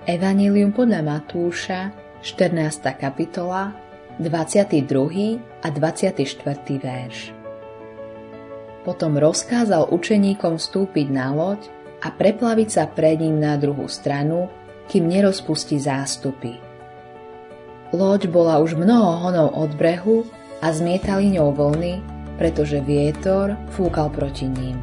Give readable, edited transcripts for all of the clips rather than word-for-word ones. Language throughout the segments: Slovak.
Evanjelium podľa Matúša, 14. kapitola, 22. a 24. verš. Potom rozkázal učeníkom vstúpiť na loď a preplaviť sa pred ním na druhú stranu, kým nerozpustí zástupy. Loď bola už mnoho honov od brehu a zmietali ňou vlny, pretože vietor fúkal proti ním.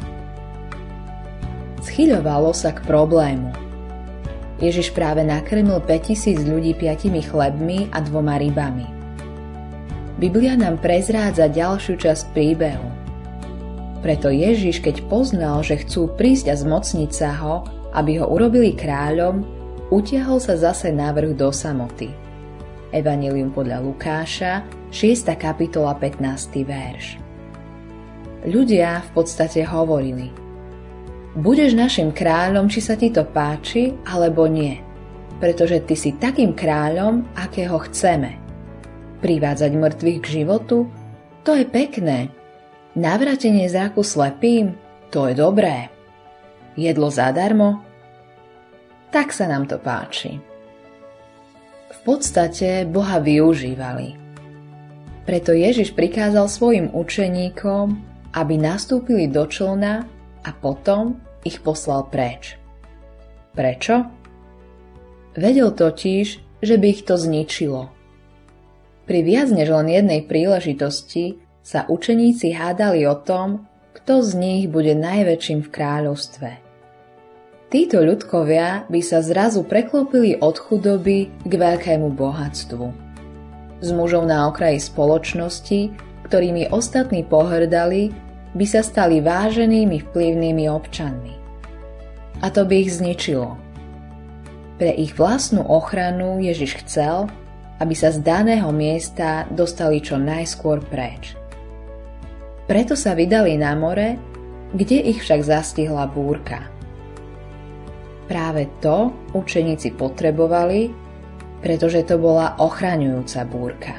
Schyľovalo sa k problému. Ježiš práve nakrmil 5000 ľudí 5 chlebmi a 2 rybami. Biblia nám prezrádza ďalšiu časť príbehu. Preto Ježiš, keď poznal, že chcú prísť a zmocniť sa ho, aby ho urobili kráľom, utiahol sa zase navrch do samoty. Evanjelium podľa Lukáša, 6. kapitola, 15. verš. Ľudia v podstate hovorili: budeš našim kráľom, či sa ti to páči, alebo nie, pretože ty si takým kráľom, akého chceme. Privádzať mŕtvych k životu? To je pekné. Navrátenie zraku slepým? To je dobré. Jedlo zadarmo? Tak sa nám to páči. V podstate Boha využívali. Preto Ježiš prikázal svojim učeníkom, aby nastúpili do člna a potom ich poslal preč. Prečo? Vedel totiž, že by ich to zničilo. Pri viac než len jednej príležitosti sa učeníci hádali o tom, kto z nich bude najväčším v kráľovstve. Títo ľudkovia by sa zrazu preklopili od chudoby k veľkému bohatstvu. Z mužov na okraji spoločnosti, ktorými ostatní pohrdali, by sa stali váženými vplyvnými občanmi. A to by ich zničilo. Pre ich vlastnú ochranu Ježiš chcel, aby sa z daného miesta dostali čo najskôr preč. Preto sa vydali na more, kde ich však zastihla búrka. Práve to učeníci potrebovali, pretože to bola ochraňujúca búrka.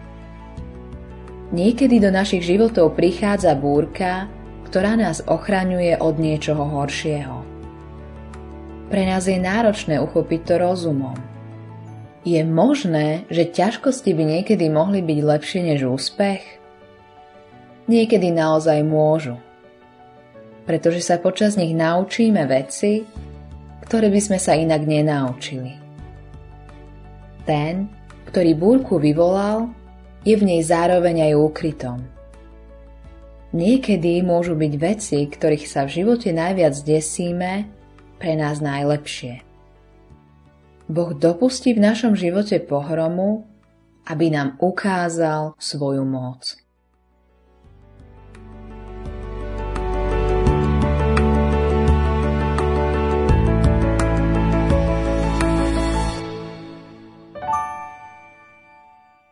Niekedy do našich životov prichádza búrka, ktorá nás ochraňuje od niečoho horšieho. Pre nás je náročné uchopiť to rozumom. Je možné, že ťažkosti by niekedy mohli byť lepšie než úspech? Niekedy naozaj môžu. Pretože sa počas nich naučíme veci, ktoré by sme sa inak nenaučili. Ten, ktorý búrku vyvolal, je v nej zároveň aj úkrytom. Niekedy môžu byť veci, ktorých sa v živote najviac desíme, pre nás najlepšie. Boh dopustí v našom živote pohromu, aby nám ukázal svoju moc.